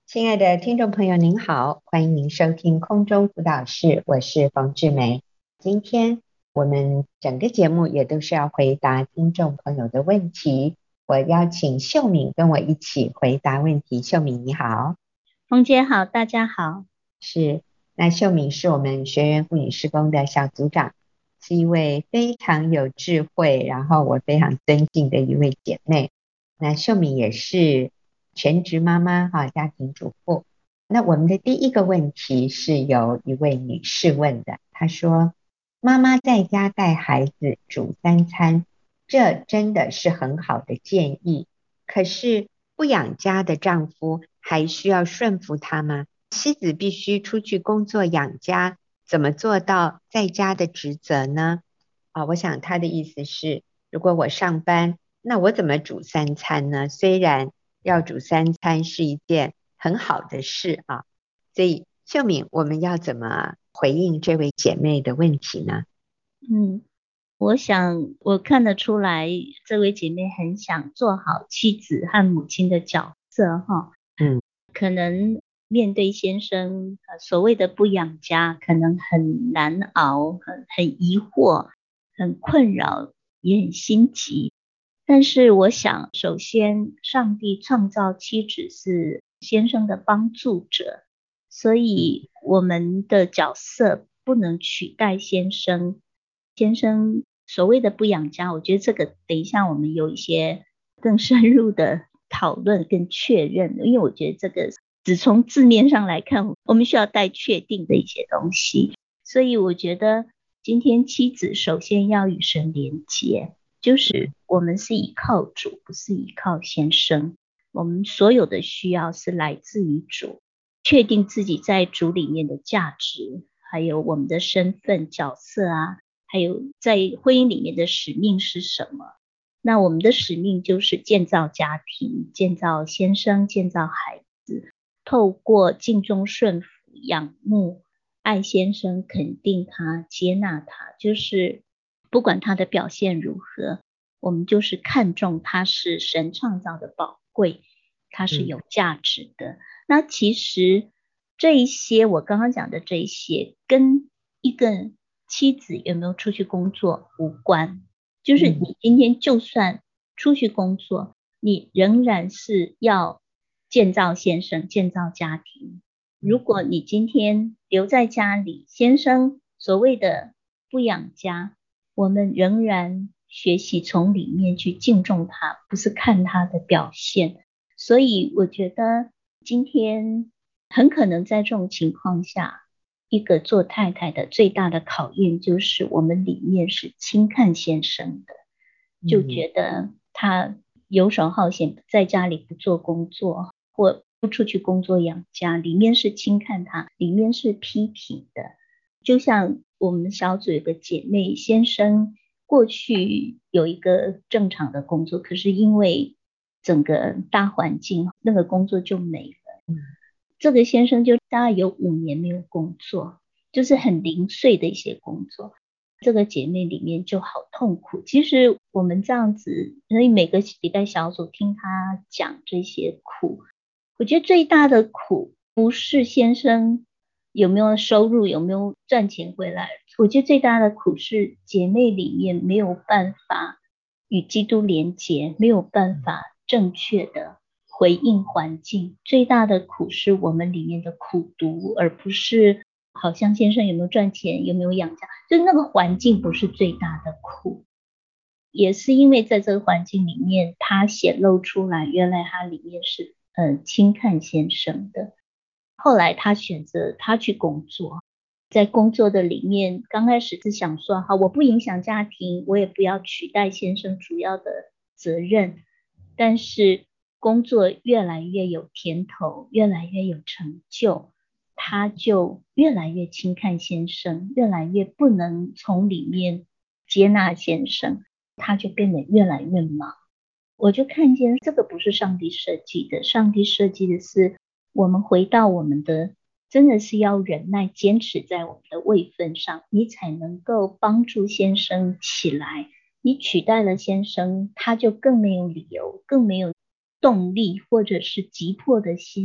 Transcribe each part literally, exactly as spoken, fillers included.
亲爱的听众朋友您好，欢迎您收听空中辅导室，我是冯志梅。今天我们整个节目也都是要回答听众朋友的问题，我邀请秀敏跟我一起回答问题。秀敏你好。 冯姐好，大家好。 是，那秀敏是我们学员妇女事工的小组长，是一位非常有智慧，然后我非常尊敬的一位姐妹。那秀敏也是全职妈妈哈，家庭主妇。那我们的第一个问题是由一位女士问的，她说：妈妈在家带孩子煮三餐，这真的是很好的建议。可是不养家的丈夫还需要顺服他吗？妻子必须出去工作养家，怎么做到在家的职责呢？啊，我想他的意思是，如果我上班，那我怎么煮三餐呢？虽然要煮三餐是一件很好的事啊，所以秀敏，我们要怎么回应这位姐妹的问题呢？ 嗯，我想我看得出来，这位姐妹很想做好妻子和母亲的角色哈。 嗯， 可能面对先生，呃，所谓的不养家，可能很难熬，很很疑惑，很困扰，也很心急。但是我想，首先，上帝创造妻子是先生的帮助者，所以我们的角色不能取代先生。先生所谓的不养家，我觉得这个等一下我们有一些更深入的讨论跟确认，因为我觉得这个只从字面上来看，我们需要带确定的一些东西。所以我觉得今天妻子首先要与神连接，就是我们是依靠主，不是依靠先生。我们所有的需要是来自于主，确定自己在主里面的价值，还有我们的身份角色啊，还有在婚姻里面的使命是什么。那我们的使命就是建造家庭，建造先生，建造孩子，透过敬重顺服、仰慕、爱先生，肯定他、接纳他，就是不管他的表现如何，我们就是看重他是神创造的宝贵，他是有价值的。嗯、那其实这一些我刚刚讲的这一些，跟一个妻子有没有出去工作无关。就是你今天就算出去工作，你仍然是要建造先生，建造家庭。如果你今天留在家里，先生所谓的不养家，我们仍然学习从里面去敬重他，不是看他的表现。所以我觉得今天很可能在这种情况下，一个做太太的最大的考验就是我们里面是轻看先生的，就觉得他游手好闲，在家里不做工作，或不出去工作养家，里面是轻看他，里面是批评的。就像我们小组有个姐妹先生，过去有一个正常的工作，可是因为整个大环境，那个工作就没了。嗯，这个先生就大概有五年没有工作，就是很零碎的一些工作。这个姐妹里面就好痛苦。其实我们这样子，所以每个礼拜小组听她讲这些苦，我觉得最大的苦不是先生有没有收入，有没有赚钱回来，我觉得最大的苦是姐妹里面没有办法与基督连结，没有办法正确的回应环境。最大的苦是我们里面的苦毒，而不是好像先生有没有赚钱，有没有养家，就是那个环境不是最大的苦。也是因为在这个环境里面，他显露出来，原来他里面是呃轻看先生的。后来他选择他去工作，在工作的里面，刚开始是想说，好，我不影响家庭，我也不要取代先生主要的责任，但是工作越来越有甜头，越来越有成就，他就越来越轻看先生，越来越不能从里面接纳先生，他就变得越来越忙。我就看见这个不是上帝设计的，上帝设计的是我们回到我们的，真的是要忍耐，坚持在我们的位分上，你才能够帮助先生起来。你取代了先生，他就更没有理由，更没有动力，或者是急迫的心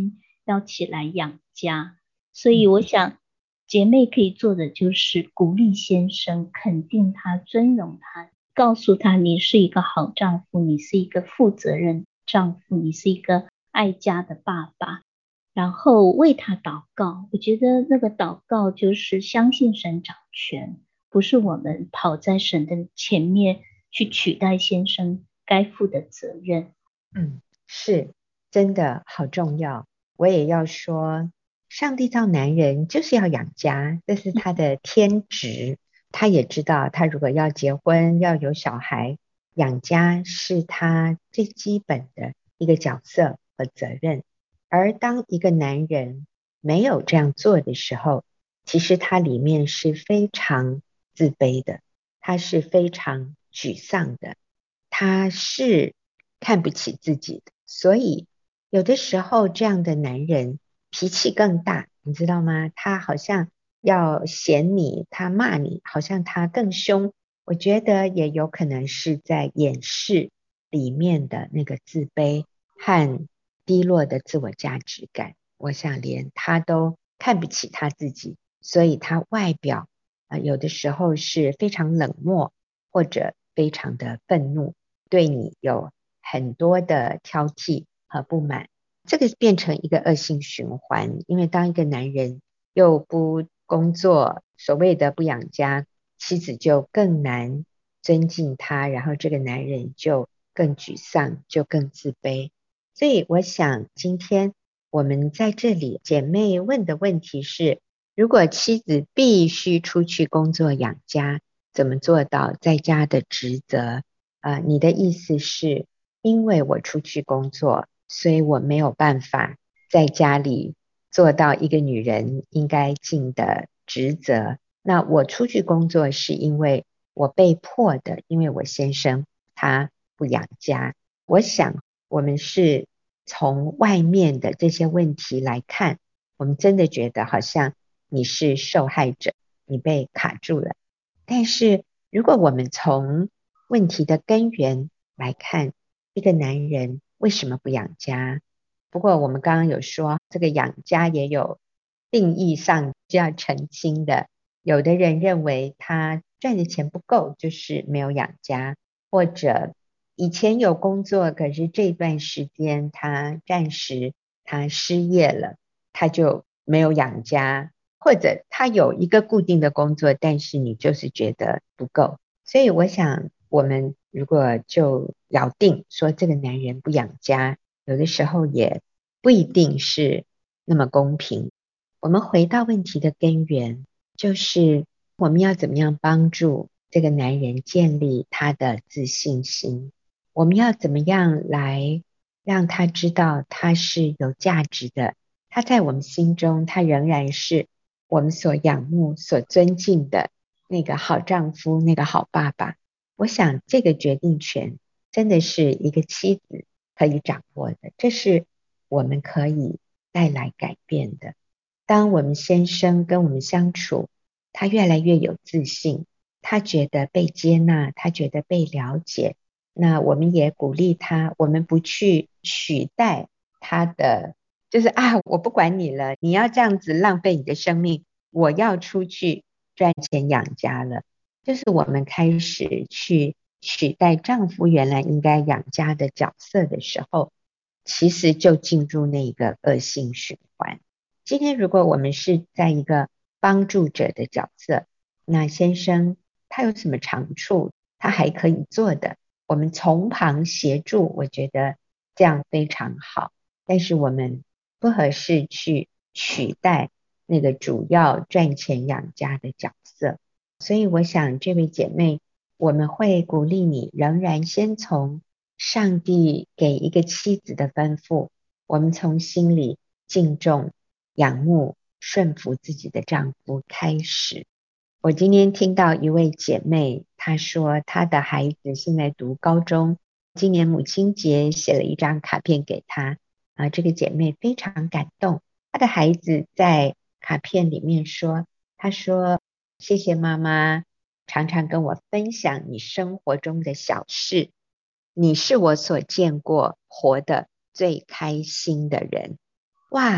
要起来养家。所以我想姐妹可以做的就是鼓励先生，肯定他，尊荣他，告诉他你是一个好丈夫，你是一个负责任丈夫，你是一个爱家的爸爸，然后为他祷告。我觉得那个祷告就是相信神掌权，不是我们跑在神的前面去取代先生该负的责任。 嗯，是，真的好重要。我也要说，上帝造男人就是要养家，这是他的天职。他也知道，他如果要结婚，要有小孩，养家是他最基本的一个角色和责任。而当一个男人没有这样做的时候，其实他里面是非常自卑的，他是非常沮丧的，他是看不起自己的。所以有的时候这样的男人脾气更大，你知道吗？他好像要嫌你，他骂你，好像他更凶。我觉得也有可能是在掩饰里面的那个自卑和低落的自我价值感。我想连他都看不起他自己，所以他外表、呃、有的时候是非常冷漠，或者非常的愤怒，对你有很多的挑剔和不满。这个变成一个恶性循环，因为当一个男人又不工作，所谓的不养家，妻子就更难尊敬他，然后这个男人就更沮丧，就更自卑。所以我想今天我们在这里姐妹问的问题是，如果妻子必须出去工作养家，怎么做到在家的职责？呃，你的意思是因为我出去工作，所以我没有办法在家里做到一个女人应该尽的职责。那我出去工作是因为我被迫的，因为我先生他不养家。我想我们是从外面的这些问题来看，我们真的觉得好像你是受害者，你被卡住了。但是如果我们从问题的根源来看，一个男人为什么不养家？不过我们刚刚有说，这个养家也有定义上就要澄清的。有的人认为他赚的钱不够，就是没有养家，或者以前有工作，可是这段时间他暂时他失业了，他就没有养家，或者他有一个固定的工作，但是你就是觉得不够。所以我想我们如果就咬定说这个男人不养家，有的时候也不一定是那么公平。我们回到问题的根源，就是我们要怎么样帮助这个男人建立他的自信心，我们要怎么样来让他知道他是有价值的，他在我们心中他仍然是我们所仰慕所尊敬的那个好丈夫，那个好爸爸。我想这个决定权真的是一个妻子可以掌握的，这是我们可以带来改变的。当我们先生跟我们相处，他越来越有自信，他觉得被接纳，他觉得被了解，那我们也鼓励他，我们不去取代他的，就是啊，我不管你了，你要这样子浪费你的生命，我要出去赚钱养家了。就是我们开始去取代丈夫原来应该养家的角色的时候，其实就进入那个恶性循环。今天如果我们是在一个帮助者的角色，那先生他有什么长处他还可以做的，我们从旁协助，我觉得这样非常好。但是我们不合适去取代那个主要赚钱养家的角色。所以我想这位姐妹，我们会鼓励你仍然先从上帝给一个妻子的吩咐，我们从心里敬重仰慕顺服自己的丈夫开始。我今天听到一位姐妹，她说她的孩子现在读高中，今年母亲节写了一张卡片给她啊，这个姐妹非常感动。她的孩子在卡片里面说，她说谢谢妈妈常常跟我分享你生活中的小事，你是我所见过活得最开心的人。哇，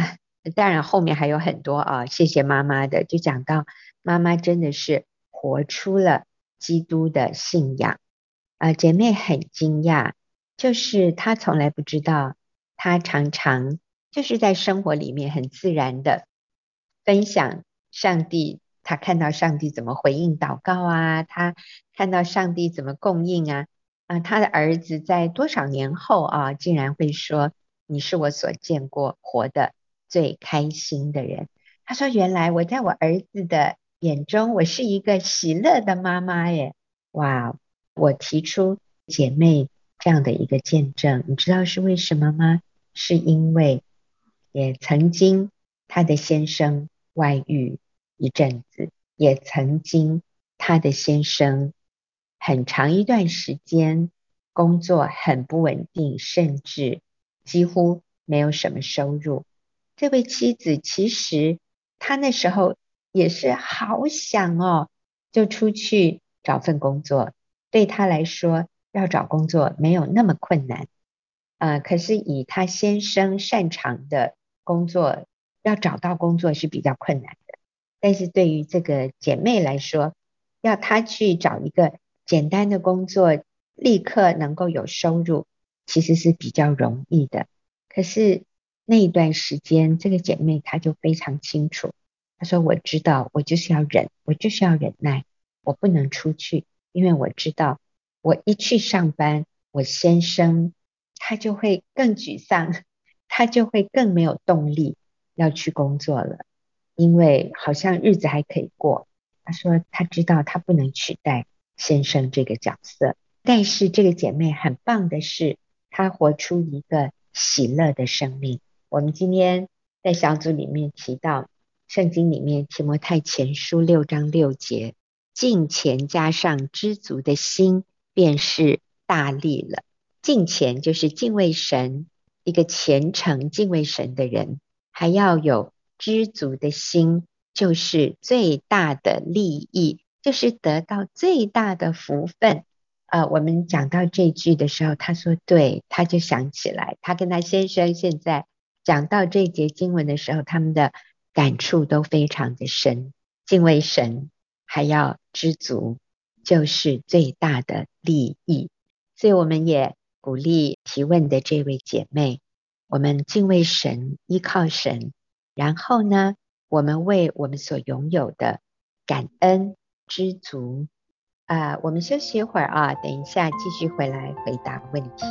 当然后面还有很多啊，谢谢妈妈的，就讲到妈妈真的是活出了基督的信仰啊、呃，姐妹很惊讶，就是她从来不知道，她常常就是在生活里面很自然的分享上帝，她看到上帝怎么回应祷告啊，她看到上帝怎么供应啊，啊、呃，她的儿子在多少年后啊，竟然会说你是我所见过活的最开心的人。他说原来我在我儿子的眼中，我是一个喜乐的妈妈耶。哇，我提出姐妹这样的一个见证，你知道是为什么吗？是因为也曾经她的先生外遇一阵子，也曾经她的先生很长一段时间工作很不稳定，甚至几乎没有什么收入。这位妻子其实她那时候也是好想哦，就出去找份工作。对她来说，要找工作没有那么困难，呃，可是以她先生擅长的工作，要找到工作是比较困难的。但是对于这个姐妹来说，要她去找一个简单的工作，立刻能够有收入，其实是比较容易的。可是那一段时间，这个姐妹她就非常清楚，她说我知道我就是要忍，我就是要忍耐，我不能出去，因为我知道我一去上班，我先生他就会更沮丧，他就会更没有动力要去工作了，因为好像日子还可以过。他说他知道他不能取代先生这个角色，但是这个姐妹很棒的是，她活出一个喜乐的生命。我们今天在小组里面提到，圣经里面提摩太前书六章六节，敬虔加上知足的心，便是大利了。敬虔就是敬畏神，一个虔诚敬畏神的人，还要有知足的心，就是最大的利益，就是得到最大的福分。呃，我们讲到这句的时候，他说对，他就想起来，他跟他先生现在讲到这节经文的时候，他们的感触都非常的深。敬畏神还要知足，就是最大的利益。所以我们也鼓励提问的这位姐妹，我们敬畏神，依靠神，然后呢，我们为我们所拥有的感恩知足。啊、我们休息一会儿啊，等一下继续回来回答问题。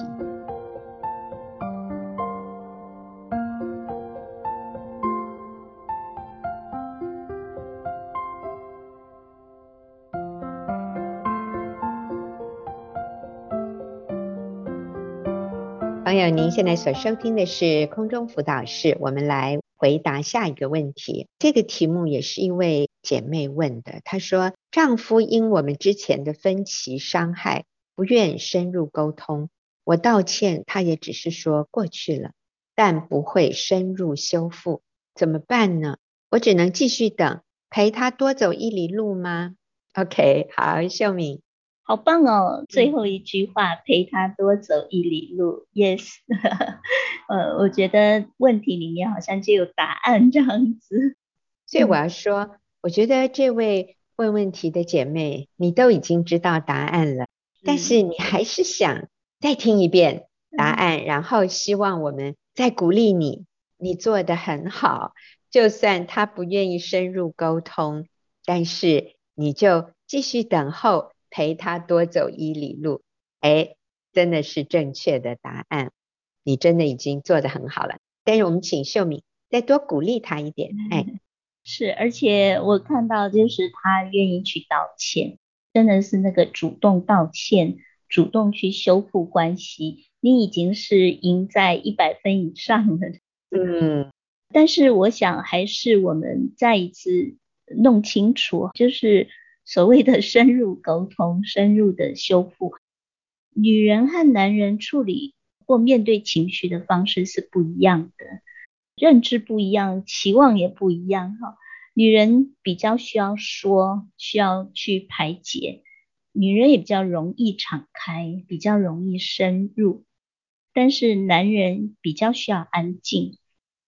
朋友，您现在所收听的是空中辅导室，我们来回答下一个问题。这个题目也是一位姐妹问的，她说丈夫因我们之前的分歧伤害，不愿深入沟通，我道歉，他也只是说过去了，但不会深入修复，怎么办呢？我只能继续等，陪他多走一里路吗？ OK， 好，秀敏。 好棒哦！最后一句话，陪他多走一里路。Yes， 呃，我觉得问题里面好像就有答案这样子。 所以我要说，我觉得这位问问题的姐妹，你都已经知道答案了，但是你还是想再听一遍答案，然后希望我们再鼓励你，你做得很好。就算他不愿意深入沟通，但是你就继续等候，陪他多走一里路。哎，真的是正确的答案，你真的已经做得很好了。但是我们请秀敏再多鼓励他一点，哎。 是，而且我看到就是他愿意去道歉，真的是那个主动道歉，主动去修复关系，你已经是赢在一百分以上了。 嗯， 但是我想还是我们再一次弄清楚，就是所谓的深入沟通、深入的修复，女人和男人处理或面对情绪的方式是不一样的。认知不一样，期望也不一样哈。女人比较需要说，需要去排解，女人也比较容易敞开，比较容易深入。但是男人比较需要安静，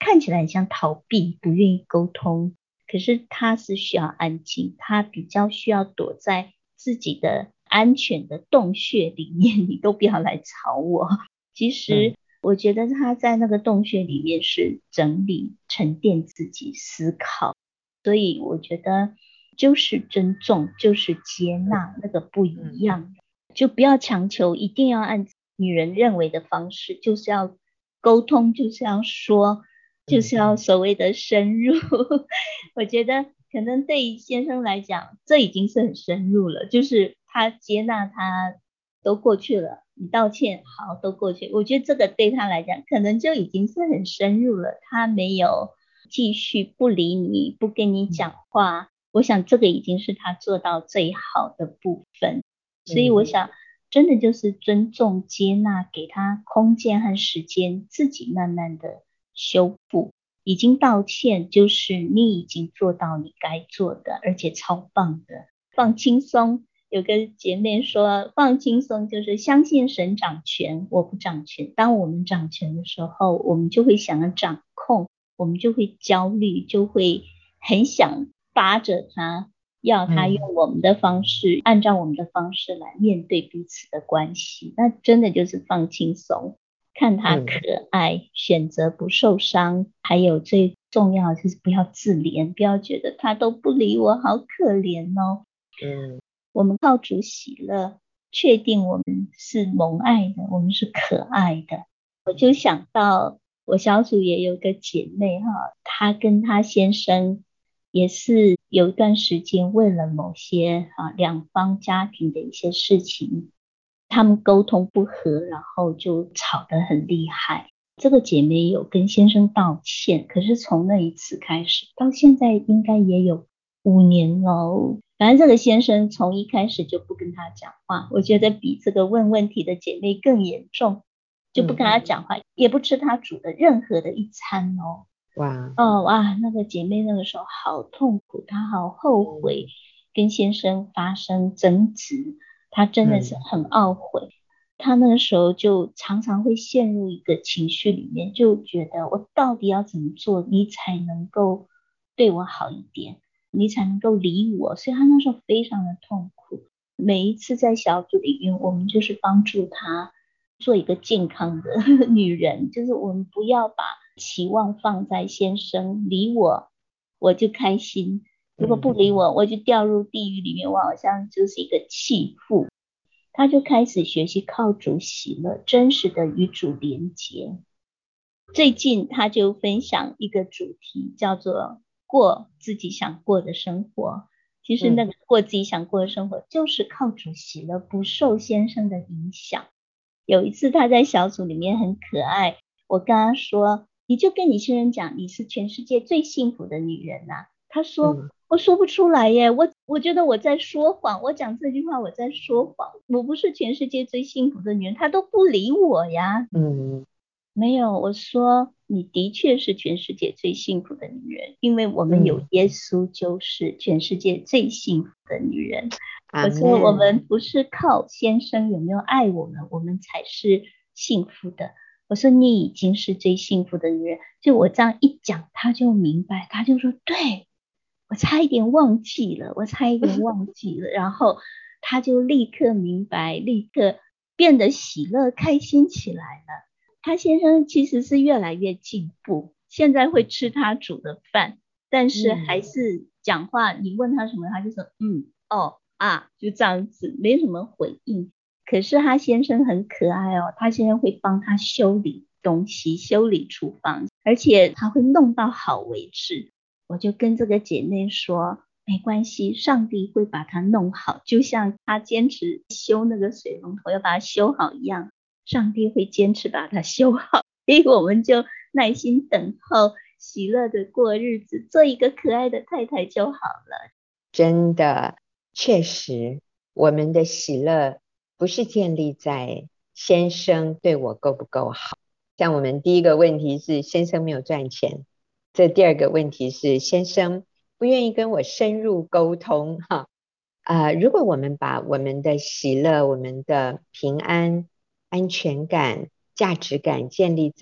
看起来很像逃避，不愿意沟通，可是他是需要安静，他比较需要躲在自己的安全的洞穴里面，你都不要来吵我。其实我觉得他在那个洞穴里面是整理沉淀自己思考，所以我觉得就是尊重，就是接纳那个不一样，就不要强求一定要按女人认为的方式，就是要沟通，就是要说，就是要所谓的深入。我觉得可能对于先生来讲，这已经是很深入了，就是他接纳他都过去了，你道歉好都过去，我觉得这个对他来讲可能就已经是很深入了，他没有继续不理你，不跟你讲话，我想这个已经是他做到最好的部分。所以我想真的就是尊重接纳，给他空间和时间自己慢慢的修复，已经道歉就是你已经做到你该做的，而且超棒的，放轻松。有个姐妹说放轻松就是相信神掌权，我不掌权。当我们掌权的时候，我们就会想要掌控，我们就会焦虑，就会很想扒着他，要他用我们的方式、嗯、按照我们的方式来面对彼此的关系，那真的就是放轻松，看他可爱、嗯、选择不受伤，还有最重要就是不要自怜，不要觉得他都不理我好可怜哦。嗯，我们靠主喜乐，确定我们是蒙爱的，我们是可爱的。我就想到我小组也有个姐妹哈，她跟她先生也是有一段时间为了某些啊两方家庭的一些事情，他们沟通不和，然后就吵得很厉害。这个姐妹有跟先生道歉，可是从那一次开始到现在应该也有五年了，反正这个先生从一开始就不跟他讲话，我觉得比这个问问题的姐妹更严重，就不跟他讲话、嗯、也不吃他煮的任何的一餐哦。哇哦哇，那个姐妹那个时候好痛苦，她好后悔跟先生发生争执，她真的是很懊悔、嗯、她那个时候就常常会陷入一个情绪里面，就觉得我到底要怎么做你才能够对我好一点，你才能够理我，所以她那时候非常的痛苦。每一次在小组里面，我们就是帮助她做一个健康的女人，就是我们不要把期望放在先生理我我就开心，如果不理我我就掉入地狱里面，我好像就是一个弃妇。她就开始学习靠主喜乐，真实的与主连结。最近她就分享一个主题叫做过自己想过的生活，其实那个过自己想过的生活就是靠主喜乐，不受先生的影响。有一次他在小组里面很可爱，我跟他说你就跟你先生讲你是全世界最幸福的女人啊。他说、嗯、我说不出来耶，我我觉得我在说谎，我讲这句话我在说谎，我不是全世界最幸福的女人，他都不理我呀。嗯，没有，我说你的确是全世界最幸福的女人，因为我们有耶稣就是全世界最幸福的女人、嗯、我说我们不是靠先生有没有爱我们我们才是幸福的，我说你已经是最幸福的女人。就我这样一讲他就明白，他就说对，我差一点忘记了我差一点忘记了然后他就立刻明白，立刻变得喜乐开心起来了。他先生其实是越来越进步，现在会吃他煮的饭，但是还是讲话、嗯、你问他什么他就说嗯哦啊就这样子，没什么回应。可是他先生很可爱哦，他先生会帮他修理东西，修理厨房，而且他会弄到好为止。我就跟这个姐妹说没关系，上帝会把它弄好，就像他坚持修那个水龙头要把它修好一样，上帝会坚持把它修好。所以我们就耐心等候，喜乐的过日子，做一个可爱的太太就好了。 真的，确实我们的喜乐不是建立在先生对我够不够好，像我们第一个问题是先生没有赚钱，这第二个问题是先生不愿意跟我深入沟通哈。呃，如果我们把我们的喜乐、我们的平安、安全感、价值感建立在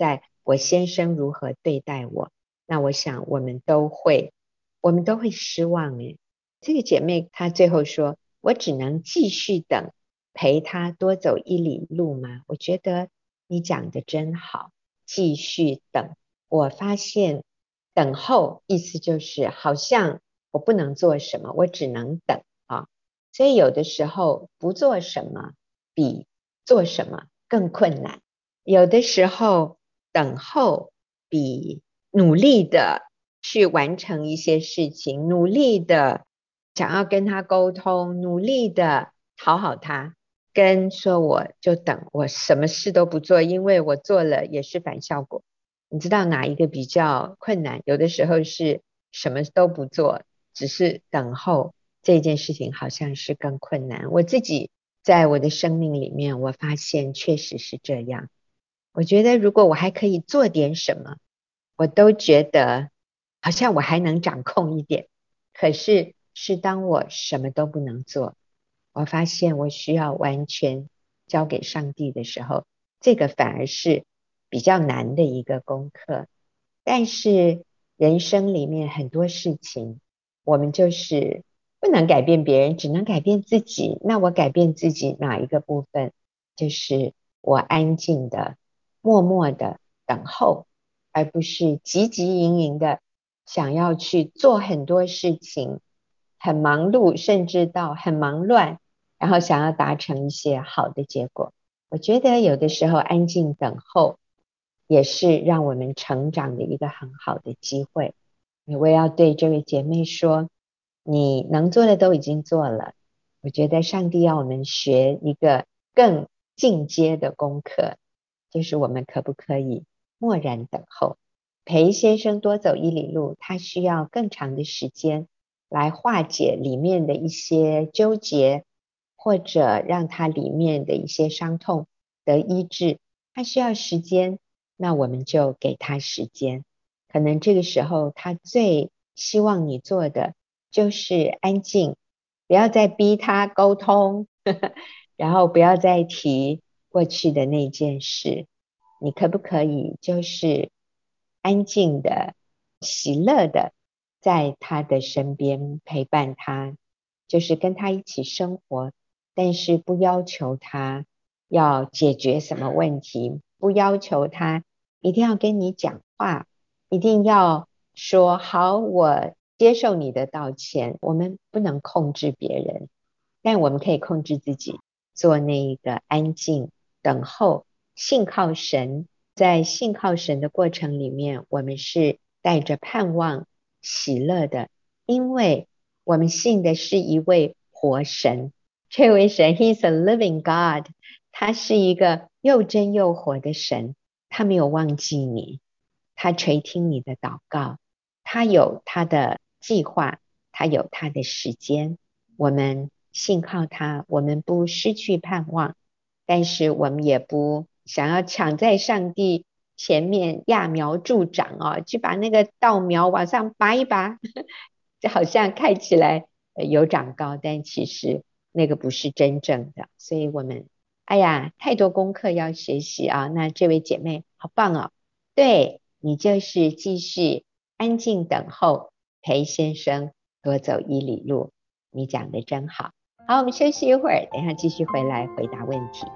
我先生如何对待我，那我想我们都会我们都会失望诶。这个姐妹她最后说，我只能继续等，陪他多走一里路吗？我觉得你讲的真好，继续等。我发现等候意思就是好像我不能做什么，我只能等啊。所以有的时候不做什么比做什么更困难，有的时候等候比努力的去完成一些事情，努力的想要跟他沟通，努力的讨好他，跟说我就等，我什么事都不做，因为我做了也是反效果。你知道哪一个比较困难？有的时候是什么都不做，只是等候，这件事情好像是更困难。我自己在我的生命里面，我发现确实是这样。我觉得如果我还可以做点什么，我都觉得好像我还能掌控一点。可是是当我什么都不能做，我发现我需要完全交给上帝的时候，这个反而是比较难的一个功课。但是人生里面很多事情，我们就是不能改变别人，只能改变自己。那我改变自己哪一个部分？就是我安静的默默的等候，而不是急急营营的想要去做很多事情，很忙碌，甚至到很忙乱，然后想要达成一些好的结果。我觉得有的时候安静等候也是让我们成长的一个很好的机会。我也要对这位姐妹说，你能做的都已经做了，我觉得上帝要我们学一个更进阶的功课，就是我们可不可以默然等候。裴先生多走一里路，他需要更长的时间来化解里面的一些纠结，或者让他里面的一些伤痛得医治，他需要时间，那我们就给他时间。可能这个时候他最希望你做的就是安静，不要再逼他沟通，呵呵，然后不要再提过去的那件事。你可不可以就是安静的、喜乐的在他的身边陪伴他，就是跟他一起生活，但是不要求他要解决什么问题，不要求他一定要跟你讲话，一定要说好，我接受你的道歉。我们不能控制别人，但我们可以控制自己，做那一个安静等候，信靠神。在信靠神的过程里面，我们是带着盼望喜乐的，因为我们信的是一位活神。这位神 He's a living God， 他是一个又真又活的神，他没有忘记你，他垂听你的祷告，他有他的计划，他有他的时间。我们信靠他，我们不失去盼望，但是我们也不想要抢在上帝前面揠苗助长哦，去把那个稻苗往上拔一拔，就好像看起来有长高，但其实那个不是真正的。所以我们哎呀，太多功课要学习啊。那这位姐妹好棒哦，对，你就是继续安静等候，陪先生多走一里路。你讲的真好。好，我们休息一会儿，等一下继续回来回答问题。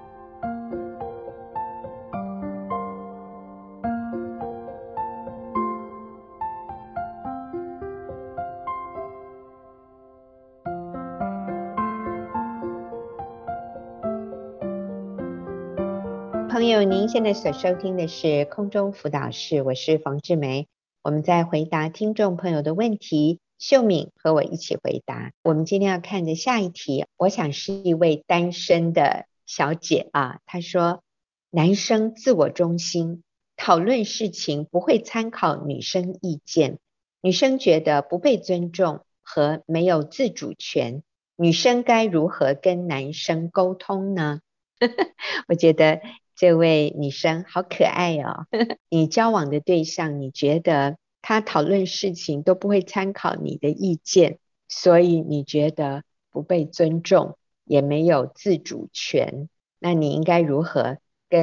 朋友，您现在所收听的是空中辅导室，我是冯志梅。我们在回答听众朋友的问题，秀敏和我一起回答。我们今天要看的下一题，我想是一位单身的小姐啊，她说男生自我中心，讨论事情不会参考女生意见，女生觉得不被尊重和没有自主权，女生该如何跟男生沟通呢？我觉得这位女生好可爱哦。你交往的对象，你觉得他讨论事情都不会参考你的意见，所以你觉得不被尊重，也没有自主权，那你应该如何跟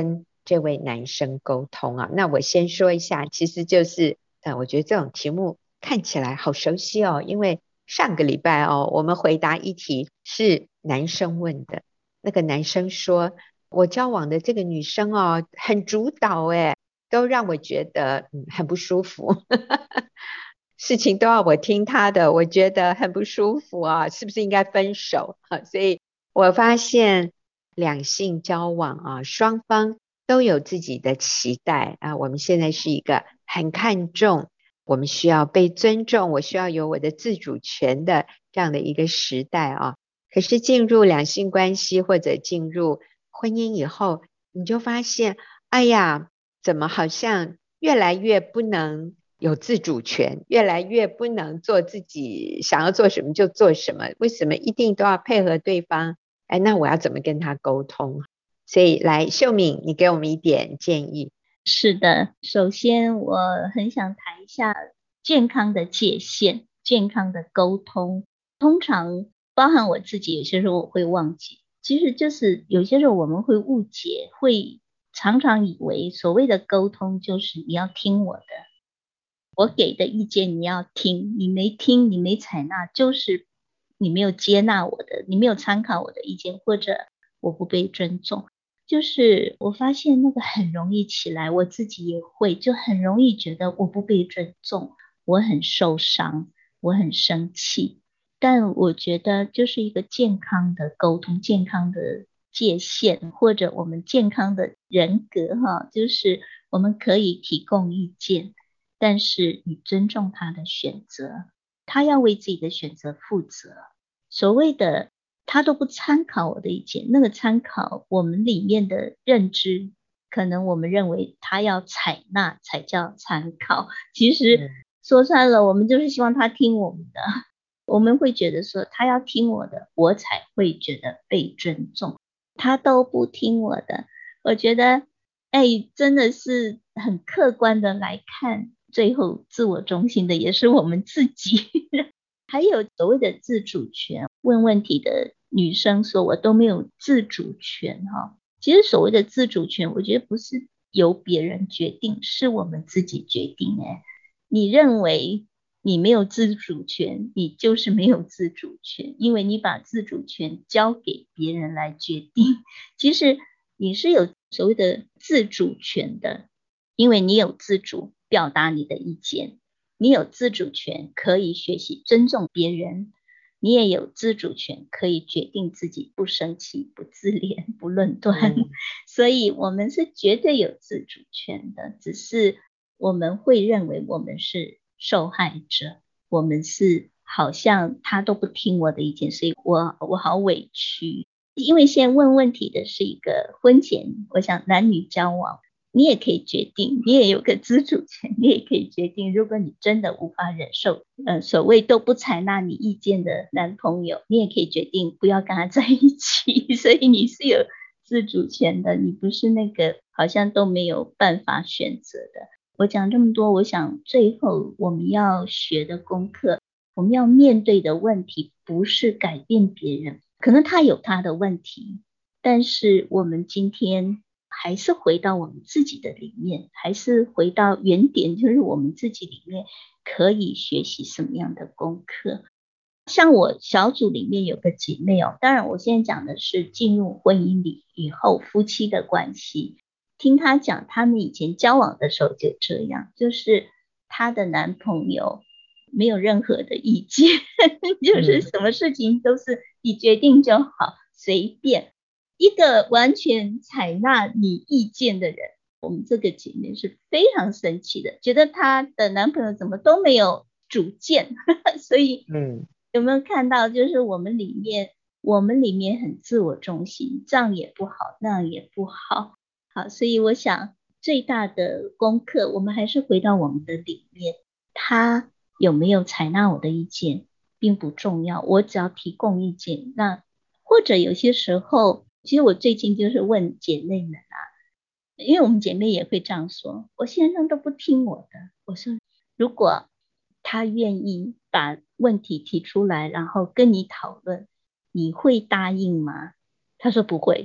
这位男生沟通啊？那我先说一下，其实就是呃，我觉得这种题目看起来好熟悉哦，因为上个礼拜哦，我们回答一题是男生问的，那个男生说我交往的这个女生哦，很主导诶，都让我觉得嗯很不舒服。事情都要我听他的，我觉得很不舒服啊，是不是应该分手？所以我发现两性交往啊，双方都有自己的期待啊。我们现在是一个很看重，我们需要被尊重，我需要有我的自主权的这样的一个时代啊。可是进入两性关系或者进入婚姻以后，你就发现，哎呀，怎么好像越来越不能有自主权，越来越不能做自己想要做什么就做什么，为什么一定都要配合对方？哎，那我要怎么跟他沟通？所以来，秀敏，你给我们一点建议。 是的，首先我很想谈一下健康的界限，健康的沟通。通常包含我自己，有些时候我会忘记，其实就是有些时候我们会误解，会常常以为所谓的沟通就是你要听我的，我给的意见你要听，你没听，你没采纳，就是你没有接纳我的，你没有参考我的意见，或者我不被尊重。就是我发现那个很容易起来，我自己也会，就很容易觉得我不被尊重，我很受伤，我很生气。但我觉得就是一个健康的沟通，健康的界限，或者我们健康的人格哈，就是我们可以提供意见，但是你尊重他的选择，他要为自己的选择负责。所谓的他都不参考我的意见，那个参考我们里面的认知，可能我们认为他要采纳才叫参考，其实说穿了，我们就是希望他听我们的，我们会觉得说他要听我的，我才会觉得被尊重。他都不听我的，我觉得哎，真的是很客观的来看，最后自我中心的也是我们自己。还有所谓的自主权，问问题的女生说我都没有自主权哈。其实所谓的自主权，我觉得不是由别人决定，是我们自己决定。哎，你认为你没有自主权，你就是没有自主权，因为你把自主权交给别人来决定。其实你是有所谓的自主权的，因为你有自主表达你的意见，你有自主权可以学习尊重别人，你也有自主权可以决定自己不生气、不自怜、不论断。嗯、所以我们是绝对有自主权的，只是我们会认为我们是受害者，我们是好像他都不听我的意见，所以我我好委屈。因为先问问题的是一个婚前，我想男女交往，你也可以决定，你也有个自主权，你也可以决定，如果你真的无法忍受，呃，所谓都不采纳你意见的男朋友，你也可以决定不要跟他在一起。所以你是有自主权的，你不是那个好像都没有办法选择的。我讲这么多，我想最后我们要学的功课，我们要面对的问题不是改变别人，可能他有他的问题，但是我们今天还是回到我们自己的里面，还是回到原点，就是我们自己里面可以学习什么样的功课。像我小组里面有个姐妹哦，当然我现在讲的是进入婚姻里以后夫妻的关系，听她讲他们以前交往的时候就这样，就是她的男朋友没有任何的意见，就是什么事情都是你决定就好，随便。一个完全采纳你意见的人，我们这个姐妹是非常生气的，觉得她的男朋友怎么都没有主见。所以嗯，有没有看到就是我们里面我们里面很自我中心，这样也不好，那样也不好。好，所以我想最大的功课，我们还是回到我们的里面，他有没有采纳我的意见并不重要，我只要提供意见。那或者有些时候，其实我最近就是问姐妹们啊，因为我们姐妹也会这样说，我先生都不听我的。我说如果他愿意把问题提出来，然后跟你讨论，你会答应吗？他说不会。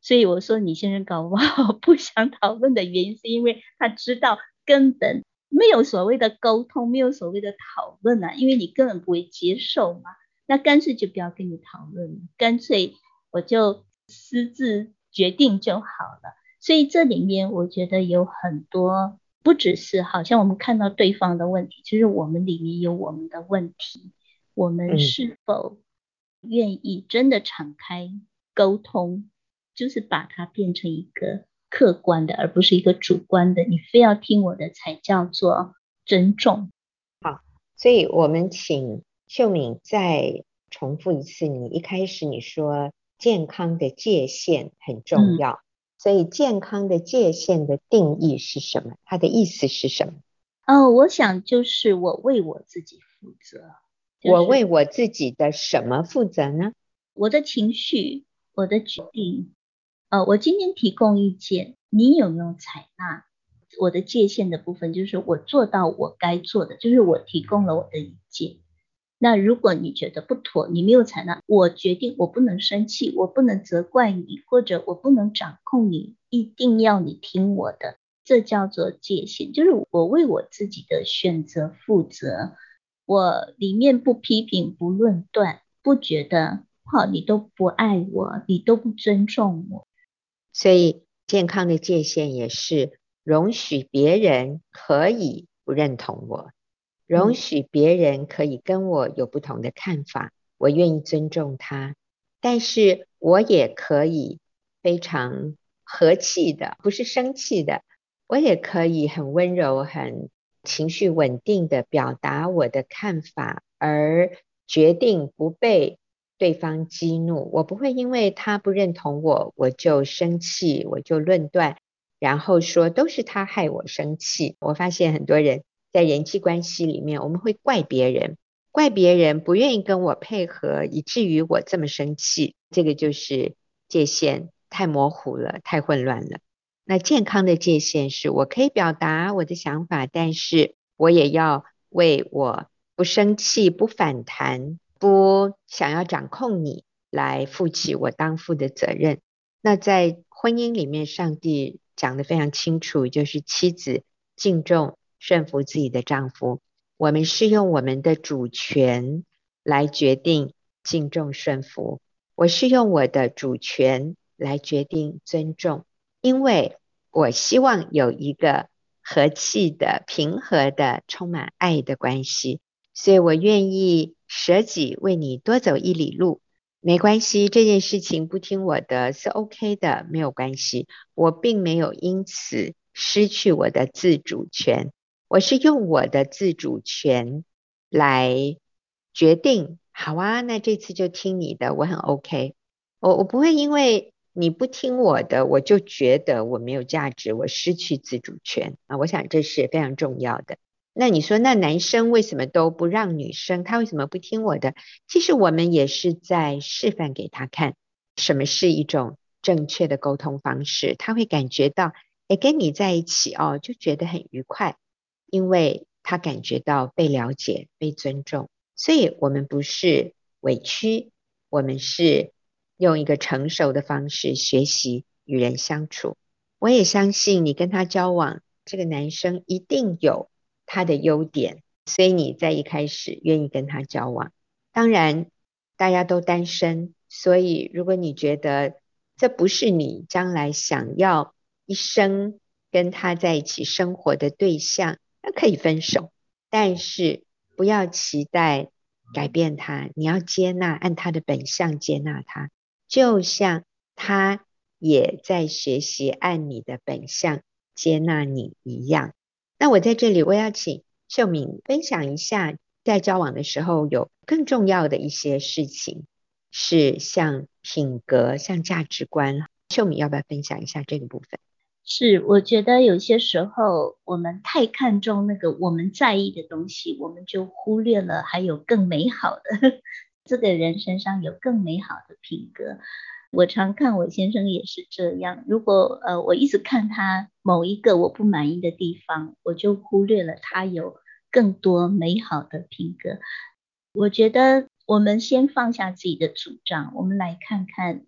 所以我说你先生搞不好不想讨论的原因是因为他知道根本没有所谓的沟通，没有所谓的讨论啊，因为你根本不会接受嘛，那干脆就不要跟你讨论，干脆我就私自决定就好了。所以这里面我觉得有很多，不只是好像我们看到对方的问题，其实我们里面有我们的问题，我们嗯， 是否愿意真的敞开沟通，就是把它变成一个客观的，而不是一个主观的，你非要听我的才叫做尊重。 好，所以我们请秀敏再重复一次，你一开始你说健康的界限很重嗯， 要，所以健康的界限的定义是什么？它的意思是什么？ 哦，我想就是我为我自己负责，就是我为我自己的什么负责呢？ 我的情绪，我的决定。呃，我今天提供意见，你有没有采纳？我的界限的部分就是我做到我该做的，就是我提供了我的意见。那如果你觉得不妥，你没有采纳，我决定我不能生气，我不能责怪你，或者我不能掌控你，一定要你听我的，这叫做界限，就是我为我自己的选择负责。我里面不批评，不论断，不觉得好，你都不爱我，你都不尊重我。 所以健康的界限也是容许别人可以不认同我，容嗯许别人可以跟我有不同的看法，我愿意尊重他，但是我也可以非常和气的，不是生气的，我也可以很温柔、很情绪稳定的表达我的看法，而决定不被对方激怒。我不会因为他不认同我，我就生气，我就论断，然后说都是他害我生气。我发现很多人在人际关系里面，我们会怪别人，怪别人不愿意跟我配合，以至于我这么生气。这个就是界限太模糊了，太混乱了。那健康的界限是我可以表达我的想法，但是我也要为我不生气、不反弹、不想要掌控你来负起我当负的责任。那在婚姻里面，上帝讲得非常清楚，就是妻子敬重顺服自己的丈夫，我们是用我们的主权来决定敬重顺服，我是用我的主权来决定尊重，因为我希望有一个和气的、平和的、充满爱的关系，所以我愿意舍己为你多走一里路。没关系，这件事情不听我的是 OK 的，没有关系。我并没有因此失去我的自主权，我是用我的自主权来决定。好啊，那这次就听你的，我很 OK。我我不会因为你不听我的，我就觉得我没有价值，我失去自主权啊。我想这是非常重要的。那你说，那男生为什么都不让女生？他为什么不听我的？其实我们也是在示范给他看，什么是一种正确的沟通方式。他会感觉到，哎，跟你在一起哦，就觉得很愉快，因为他感觉到被了解、被尊重。所以我们不是委屈，我们是用一个成熟的方式学习与人相处。我也相信你跟他交往，这个男生一定有他的优点，所以你在一开始愿意跟他交往。当然大家都单身，所以如果你觉得这不是你将来想要一生跟他在一起生活的对象，那可以分手，但是不要期待改变他，你要接纳，按他的本相接纳他，就像他也在学习按你的本相接纳你一样。那我在这里我要请秀敏分享一下，在交往的时候有更重要的一些事情，是像品格、像价值观。秀敏要不要分享一下这个部分？ 是，我觉得有些时候我们太看重那个我们在意的东西，我们就忽略了还有更美好的，这个人身上有更美好的品格。我常看我先生也是这样，如果呃我一直看他某一个我不满意的地方，我就忽略了他有更多美好的品格。我觉得我们先放下自己的主张，我们来看看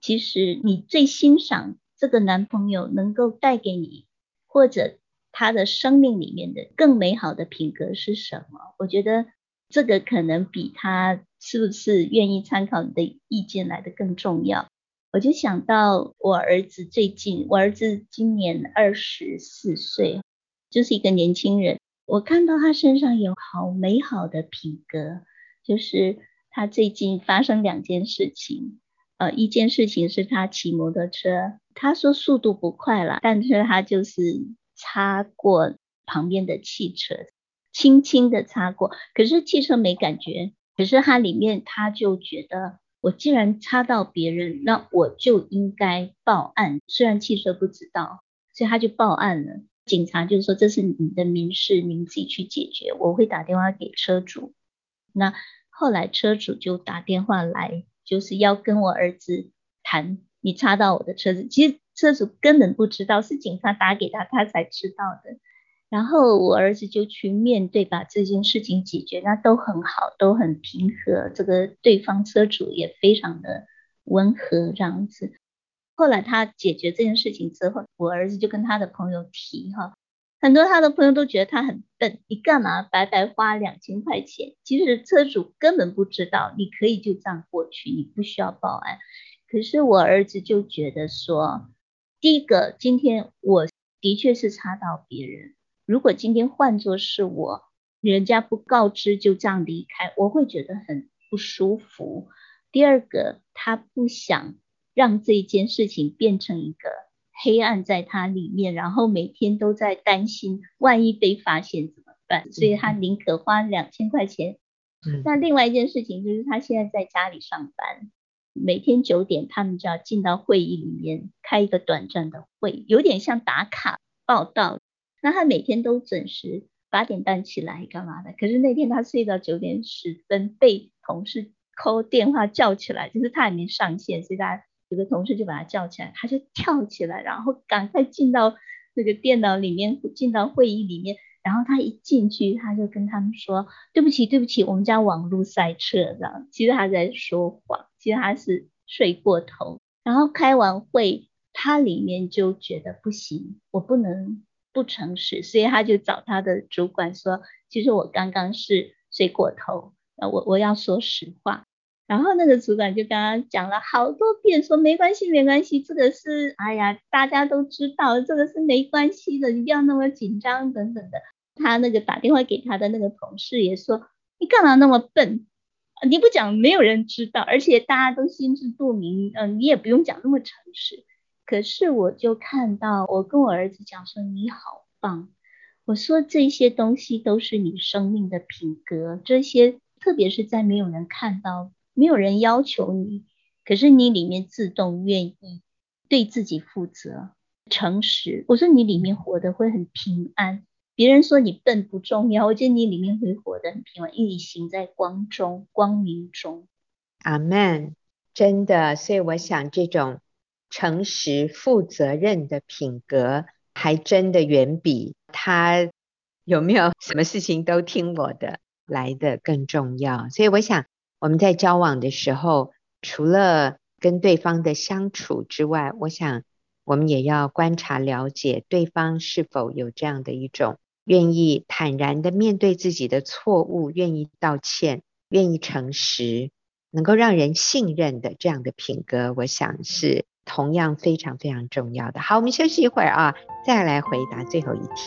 其实你最欣赏这个男朋友能够带给你，或者他的生命里面的更美好的品格是什么？我觉得这个可能比他是不是愿意参考你的意见来的更重要。我就想到我儿子最近，我儿子今年二十四岁，就是一个年轻人，我看到他身上有好美好的品格，就是他最近发生两件事情。呃，一件事情是他骑摩托车，他说速度不快啦，但是他就是擦过旁边的汽车，轻轻的擦过，可是汽车没感觉，可是他里面他就觉得，我既然擦到别人，那我就应该报案，虽然汽车不知道，所以他就报案了。警察就说这是你的民事，您自己去解决，我会打电话给车主。那后来车主就打电话来，就是要跟我儿子谈你擦到我的车子，其实车主根本不知道，是警察打给他，他才知道的。然后我儿子就去面对，把这件事情解决，那都很好，都很平和，这个对方车主也非常的温和这样子。后来他解决这件事情之后，我儿子就跟他的朋友提哈，很多他的朋友都觉得他很笨，你干嘛白白花两千块钱？其实车主根本不知道，你可以就这样过去，你不需要报案。可是我儿子就觉得说，第一个，今天我的确是擦到别人，如果今天换作是我，人家不告知就这样离开，我会觉得很不舒服。第二个，他不想让这件事情变成一个黑暗在他里面，然后每天都在担心万一被发现怎么办，所以他宁可花两千块钱。嗯、那另外一件事情就是他现在在家里上班，每天九点他们就要进到会议里面开一个短暂的会，有点像打卡报道。那他每天都准时八点半起来干嘛的，可是那天他睡到九点十分被同事call电话叫起来，就是他还没上线，所以他有个同事就把他叫起来，他就跳起来，然后赶快进到那个电脑里面，进到会议里面。然后他一进去，他就跟他们说：“对不起，对不起，我们家网络塞车。”这样，其实他在说谎，其实他是睡过头。然后开完会，他里面就觉得不行，我不能不诚实，所以他就找他的主管说：“其实我刚刚是睡过头，我我要说实话。”然后那个主管就跟他讲了好多遍，说没关系没关系，这个是哎呀大家都知道，这个是没关系的，你不要那么紧张等等的。他那个打电话给他的那个同事也说，你干嘛那么笨，你不讲没有人知道，而且大家都心知肚明，嗯、呃，你也不用讲那么诚实。可是我就看到，我跟我儿子讲说你好棒，我说这些东西都是你生命的品格，这些特别是在没有人看到，没有人要求你，可是你里面自动愿意对自己负责，诚实。我说你里面活得会很平安，别人说你笨不重要，我觉得你里面会活得很平安，因为你行在光中，光明中。 阿们，真的，所以我想这种诚实负责任的品格还真的远比他有没有什么事情都听我的来的更重要。所以我想我们在交往的时候，除了跟对方的相处之外，我想我们也要观察了解对方是否有这样的一种愿意坦然的面对自己的错误，愿意道歉，愿意诚实，能够让人信任的这样的品格，我想是同样非常非常重要的。好，我们休息一会儿啊，再来回答最后一题。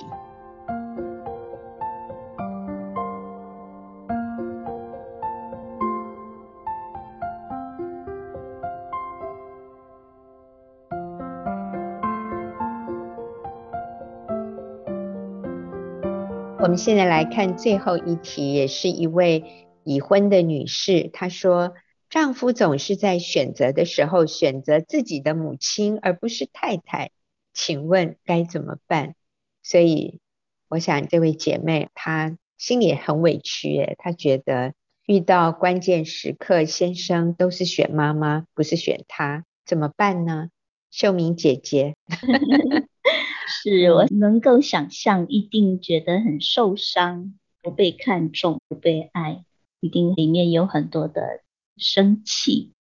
我们现在来看最后一题，也是一位已婚的女士，她说丈夫总是在选择的时候选择自己的母亲而不是太太，请问该怎么办？所以我想这位姐妹她心里很委屈耶，她觉得遇到关键时刻先生都是选妈妈不是选她，怎么办呢？秀敏姐姐是我能够想象，一定觉得很受伤，不被看重，不被爱，一定里面有很多的生气。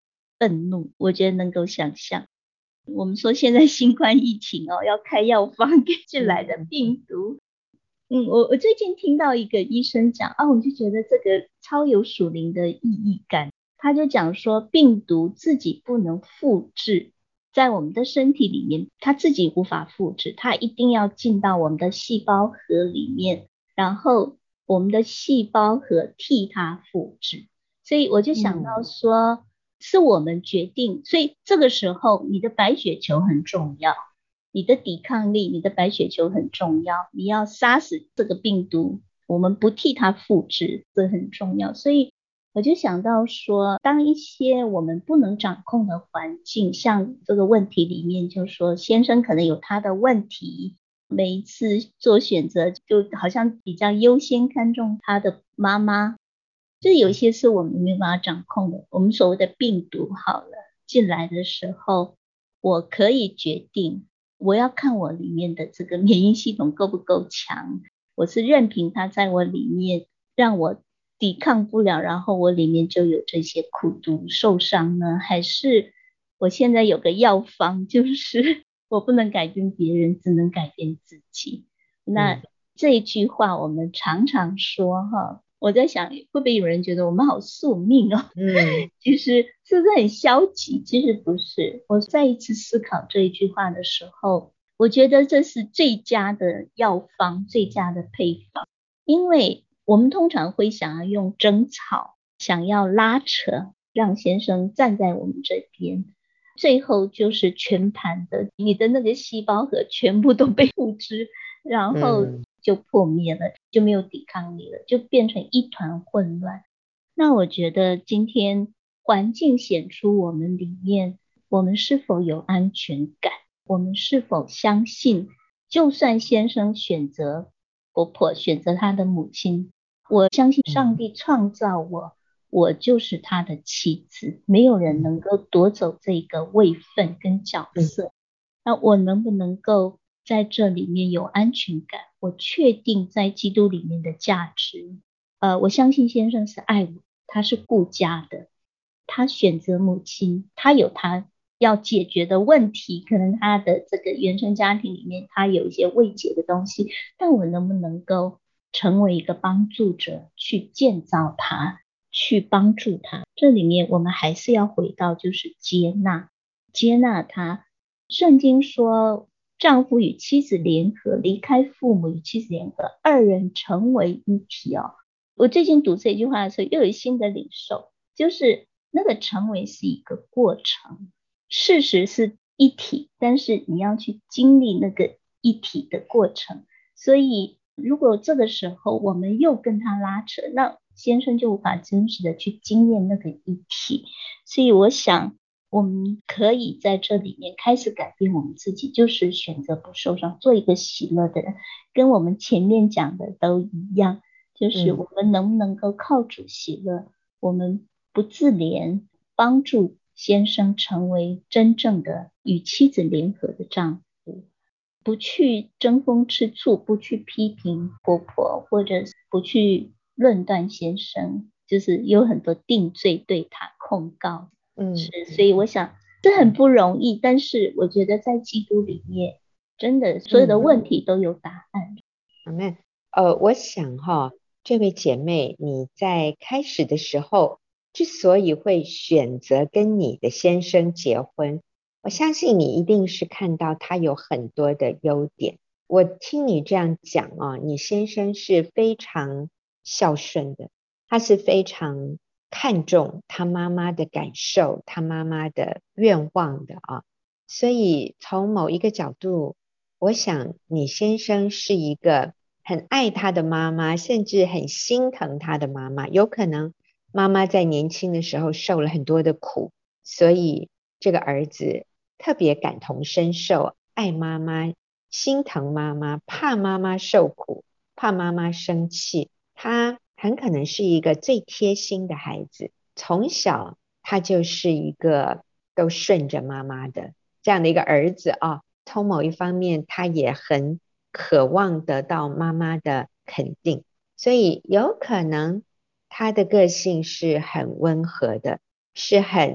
愤怒，我觉得能够想象。我们说现在新冠疫情哦，要开药方给进来的病毒。嗯，我我最近听到一个医生讲啊，我就觉得这个超有属灵的意义感。他就讲说，病毒自己不能复制在我们的身体里面，它自己无法复制，它一定要进到我们的细胞核里面，然后我们的细胞核替它复制。所以我就想到说，嗯，是我们决定，所以这个时候你的白血球很重要，你的抵抗力，你的白血球很重要，你要杀死这个病毒，我们不替它复制，这很重要。所以我就想到说，当一些我们不能掌控的环境，像这个问题里面，就说先生可能有他的问题，每一次做选择就好像比较优先看重他的妈妈，就是有一些是我们没有办法掌控的。我们所谓的病毒好了进来的时候，我可以决定，我要看我里面的这个免疫系统够不够强，我是任凭它在我里面让我抵抗不了，然后我里面就有这些苦毒受伤呢，还是我现在有个药方，就是我不能改变别人，只能改变自己。那、嗯、这一句话我们常常说哈，我在想会不会有人觉得我们好宿命哦？嗯，其实是不是很消极？其实不是。我再一次思考这一句话的时候，我觉得这是最佳的药方，最佳的配方。因为我们通常会想要用争吵，想要拉扯，让先生站在我们这边，最后就是全盘的，你的那个细胞核全部都被复制，然后就破灭了，就没有抵抗力了，就变成一团混乱。那我觉得今天环境显出我们里面，我们是否有安全感，我们是否相信，就算先生选择婆婆，选择他的母亲，我相信上帝创造我、嗯、我就是他的妻子，没有人能够夺走这个位分跟角色、嗯、那我能不能够在这里面有安全感，我确定在基督里面的价值。呃，我相信先生是爱我，他是顾家的，他选择母亲，他有他要解决的问题，可能他的这个原生家庭里面他有一些未解的东西，但我能不能够成为一个帮助者，去建造他，去帮助他。这里面我们还是要回到就是接纳，接纳他。圣经说丈夫与妻子联合，离开父母与妻子联合，二人成为一体哦。我最近读这句话的时候又有新的领受，就是那个成为是一个过程，事实是一体，但是你要去经历那个一体的过程。所以如果这个时候我们又跟他拉扯，那先生就无法真实的去经验那个一体。所以我想我们可以在这里面开始改变我们自己，就是选择不受伤，做一个喜乐的人，跟我们前面讲的都一样，就是我们能不能够靠主喜乐、嗯、我们不自怜，帮助先生成为真正的与妻子联合的丈夫，不去争风吃醋，不去批评婆婆，或者不去论断先生，就是有很多定罪对他控告。嗯，是，所以我想这很不容易，但是我觉得在基督里面真的所有的问题都有答案。 嗯，呃，我想哈，这位姐妹你在开始的时候之所以会选择跟你的先生结婚，我相信你一定是看到他有很多的优点。我听你这样讲啊，你先生是非常孝顺的，他是非常看重他妈妈的感受，他妈妈的愿望的啊。所以从某一个角度，我想你先生是一个很爱他的妈妈，甚至很心疼他的妈妈。有可能妈妈在年轻的时候受了很多的苦，所以这个儿子特别感同身受，爱妈妈，心疼妈妈，怕妈妈受苦，怕妈妈生气。他很可能是一个最贴心的孩子，从小他就是一个都顺着妈妈的这样的一个儿子啊。从某一方面他也很渴望得到妈妈的肯定，所以有可能他的个性是很温和的，是很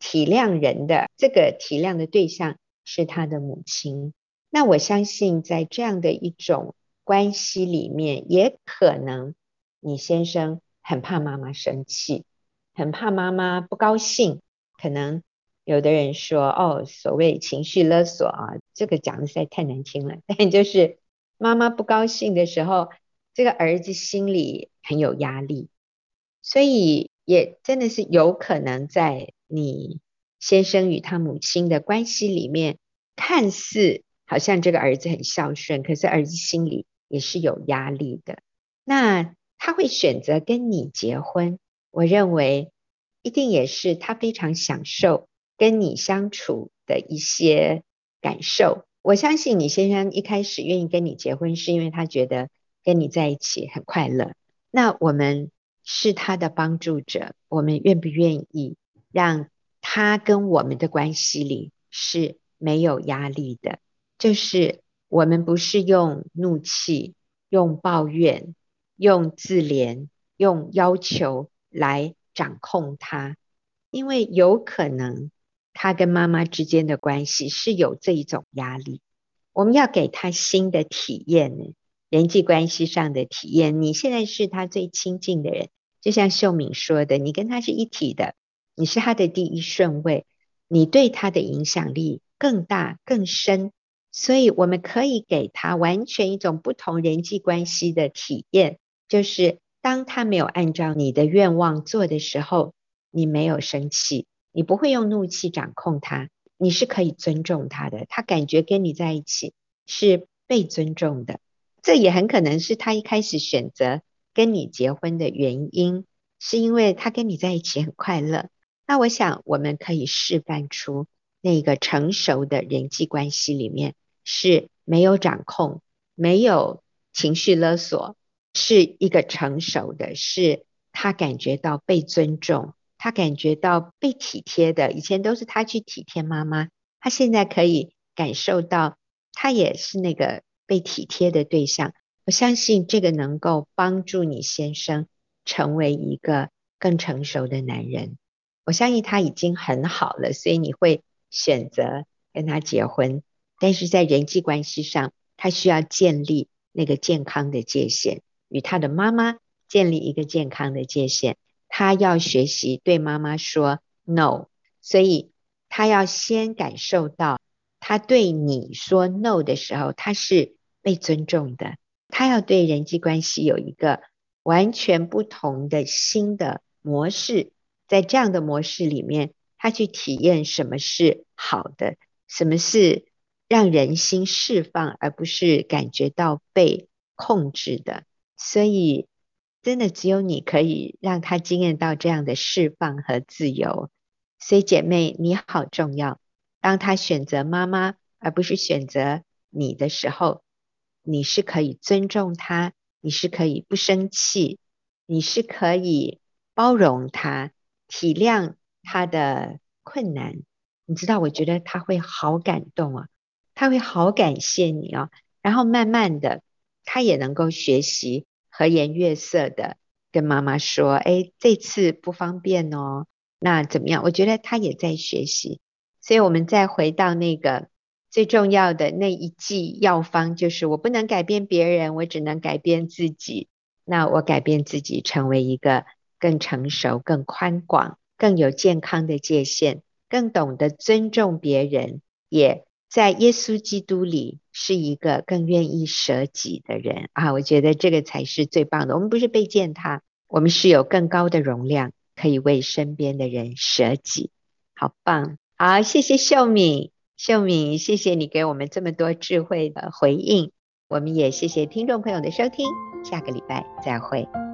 体谅人的，这个体谅的对象是他的母亲。那我相信在这样的一种关系里面，也可能你先生很怕妈妈生气，很怕妈妈不高兴，可能有的人说哦，所谓情绪勒索啊，这个讲的实在太难听了，但就是妈妈不高兴的时候，这个儿子心里很有压力，所以也真的是有可能在你先生与他母亲的关系里面，看似好像这个儿子很孝顺，可是儿子心里也是有压力的。那他会选择跟你结婚，我认为一定也是他非常享受跟你相处的一些感受。我相信你先生一开始愿意跟你结婚，是因为他觉得跟你在一起很快乐。那我们是他的帮助者，我们愿不愿意让他跟我们的关系里是没有压力的？就是我们不是用怒气、用抱怨、用自怜、用要求来掌控他，因为有可能他跟妈妈之间的关系是有这一种压力。我们要给他新的体验呢，人际关系上的体验。你现在是他最亲近的人，就像秀敏说的，你跟他是一体的，你是他的第一顺位，你对他的影响力更大更深，所以我们可以给他完全一种不同人际关系的体验，就是当他没有按照你的愿望做的时候，你没有生气，你不会用怒气掌控他，你是可以尊重他的，他感觉跟你在一起是被尊重的。这也很可能是他一开始选择跟你结婚的原因，是因为他跟你在一起很快乐。那我想我们可以示范出那个成熟的人际关系里面是没有掌控，没有情绪勒索，是一个成熟的，是他感觉到被尊重，他感觉到被体贴的。以前都是他去体贴妈妈，他现在可以感受到他也是那个被体贴的对象。我相信这个能够帮助你先生成为一个更成熟的男人。我相信他已经很好了，所以你会选择跟他结婚，但是在人际关系上，他需要建立那个健康的界限，与他的妈妈建立一个健康的界限。他要学习对妈妈说 no， 所以他要先感受到他对你说 no 的时候，他是被尊重的，他要对人际关系有一个完全不同的新的模式，在这样的模式里面，他去体验什么是好的，什么是让人心释放，而不是感觉到被控制的。所以真的只有你可以让他经验到这样的释放和自由。所以姐妹，你好重要。当他选择妈妈而不是选择你的时候，你是可以尊重他，你是可以不生气，你是可以包容他，体谅他的困难。你知道，我觉得他会好感动啊，他会好感谢你啊，然后慢慢的他也能够学习和颜悦色的跟妈妈说，哎，这次不方便哦，那怎么样？我觉得他也在学习。所以我们再回到那个最重要的那一剂药方，就是我不能改变别人，我只能改变自己。那我改变自己，成为一个更成熟、更宽广、更有健康的界限，更懂得尊重别人，也在耶稣基督里是一个更愿意舍己的人啊！我觉得这个才是最棒的。我们不是被践踏，我们是有更高的容量，可以为身边的人舍己。好棒！好，谢谢秀敏，秀敏，谢谢你给我们这么多智慧的回应。我们也谢谢听众朋友的收听，下个礼拜再会。